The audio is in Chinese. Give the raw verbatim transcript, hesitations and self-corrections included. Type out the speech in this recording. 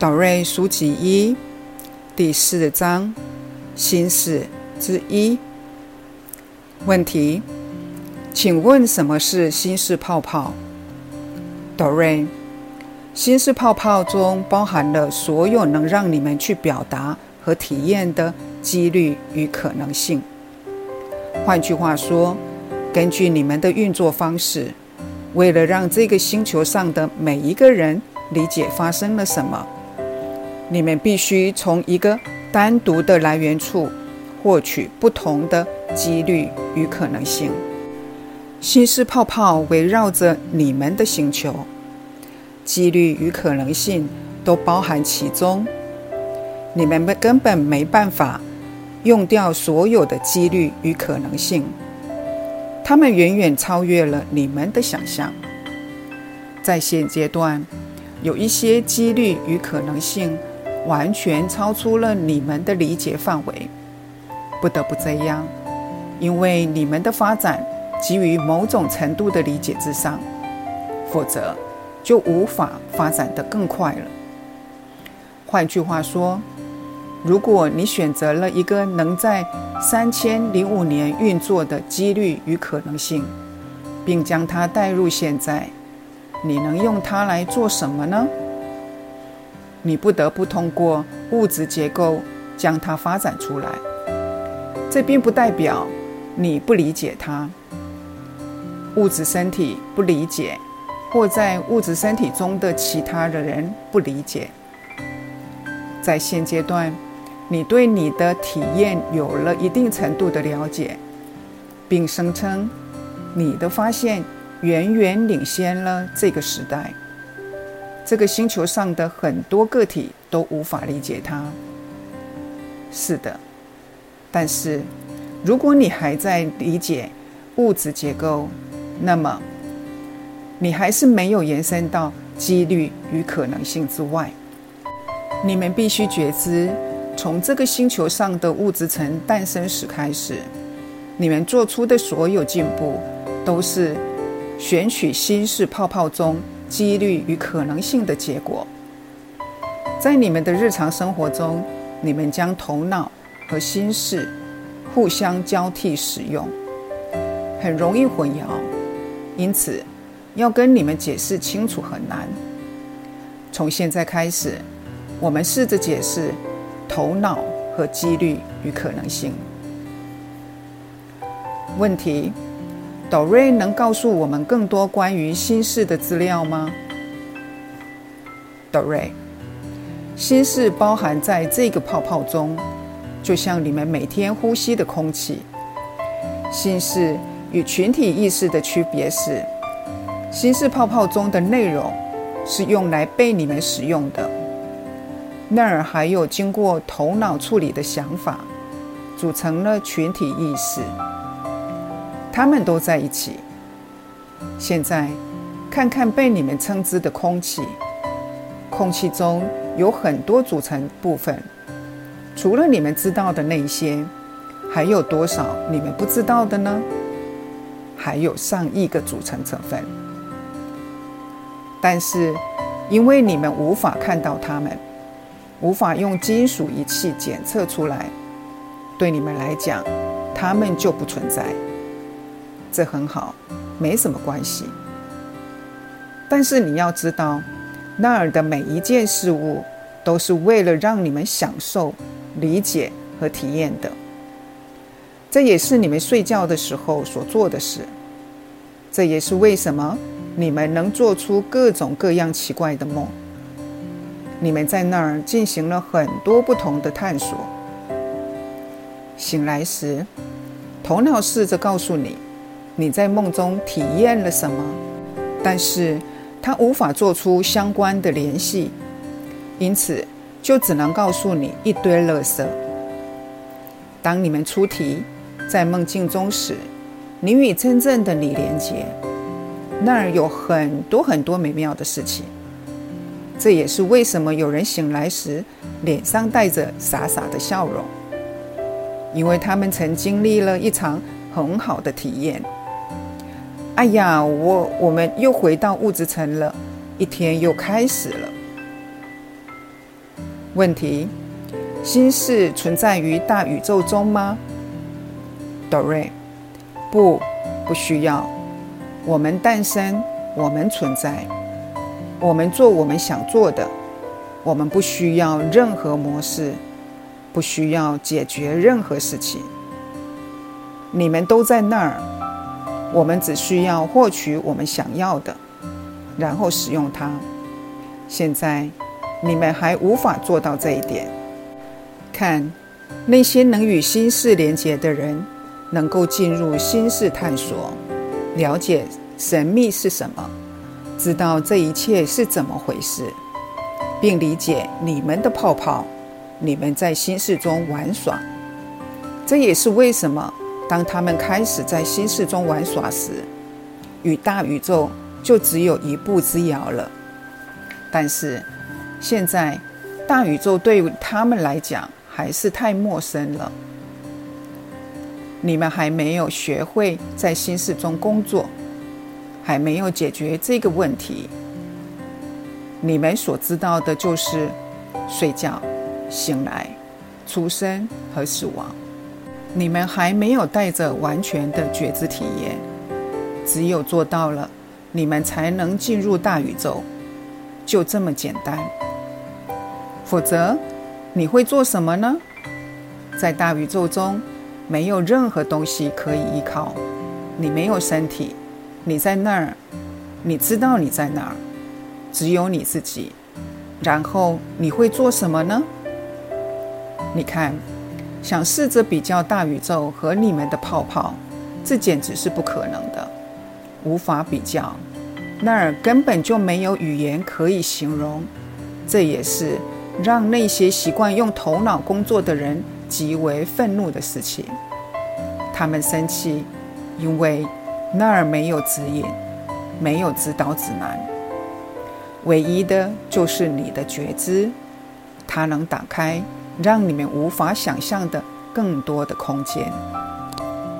导瑞书籍一第四章心事之一。问题：请问什么是心事泡泡？导瑞：心事泡泡中包含了所有能让你们去表达和体验的几率与可能性。换句话说，根据你们的运作方式，为了让这个星球上的每一个人理解发生了什么，你们必须从一个单独的来源处获取不同的几率与可能性。心事泡泡围绕着你们的星球，几率与可能性都包含其中。你们根本没办法用掉所有的几率与可能性，它们远远超越了你们的想象。在现阶段，有一些几率与可能性完全超出了你们的理解范围，不得不这样，因为你们的发展基于某种程度的理解之上，否则就无法发展得更快了。换句话说，如果你选择了一个能在三千零五年运作的几率与可能性，并将它带入现在，你能用它来做什么呢？你不得不通过物质结构将它发展出来。这并不代表你不理解它，物质身体不理解，或在物质身体中的其他的人不理解。在现阶段，你对你的体验有了一定程度的了解，并声称你的发现远远领先了这个时代。这个星球上的很多个体都无法理解它。是的，但是如果你还在理解物质结构，那么你还是没有延伸到几率与可能性之外。你们必须觉知，从这个星球上的物质层诞生时开始，你们做出的所有进步都是选取心事泡泡中几率与可能性的结果。在你们的日常生活中，你们将头脑和心事互相交替使用，很容易混淆，因此要跟你们解释清楚很难。从现在开始，我们试着解释头脑和几率与可能性。问题：导瑞能告诉我们更多关于心事的资料吗？导瑞：心事包含在这个泡泡中，就像你们每天呼吸的空气。心事与群体意识的区别是，心事泡泡中的内容是用来被你们使用的，那儿还有经过头脑处理的想法，组成了群体意识。它们都在一起。现在看看被你们称之的空气，空气中有很多组成部分，除了你们知道的那些，还有多少你们不知道的呢？还有上亿个组成成分。但是因为你们无法看到它们，无法用金属仪器检测出来，对你们来讲，它们就不存在。这很好，没什么关系。但是你要知道，那儿的每一件事物都是为了让你们享受、理解和体验的。这也是你们睡觉的时候所做的事。这也是为什么你们能做出各种各样奇怪的梦。你们在那儿进行了很多不同的探索。醒来时，头脑试着告诉你你在梦中体验了什么，但是它无法做出相关的联系，因此就只能告诉你一堆垃圾。当你们出题在梦境中时，你与真正的你连结，那儿有很多很多美妙的事情。这也是为什么有人醒来时脸上带着傻傻的笑容，因为他们曾经历了一场很好的体验。哎呀，我我们又回到物质层了，一天又开始了。 问题：心事存在于大宇宙中吗？朵瑞：不，不需要。我们诞生，我们存在，我们做我们想做的，我们不需要任何模式，不需要解决任何事情。你们都在那儿，我们只需要获取我们想要的，然后使用它。现在你们还无法做到这一点。看，那些能与心事连结的人，能够进入心事探索，了解神秘是什么，知道这一切是怎么回事，并理解你们的泡泡，你们在心事中玩耍。这也是为什么当他们开始在心事中玩耍时，与大宇宙就只有一步之遥了。但是现在大宇宙对于他们来讲还是太陌生了。你们还没有学会在心事中工作，还没有解决这个问题。你们所知道的就是睡觉、醒来、出生和死亡。你们还没有带着完全的觉知体验，只有做到了，你们才能进入大宇宙，就这么简单。否则你会做什么呢？在大宇宙中没有任何东西可以依靠，你没有身体，你在那儿，你知道你在哪儿，只有你自己。然后你会做什么呢？你看，想试着比较大宇宙和你们的泡泡，这简直是不可能的，无法比较。那儿根本就没有语言可以形容。这也是让那些习惯用头脑工作的人极为愤怒的事情。他们生气，因为那儿没有指引，没有指导指南，唯一的就是你的觉知，它能打开让你们无法想象的更多的空间。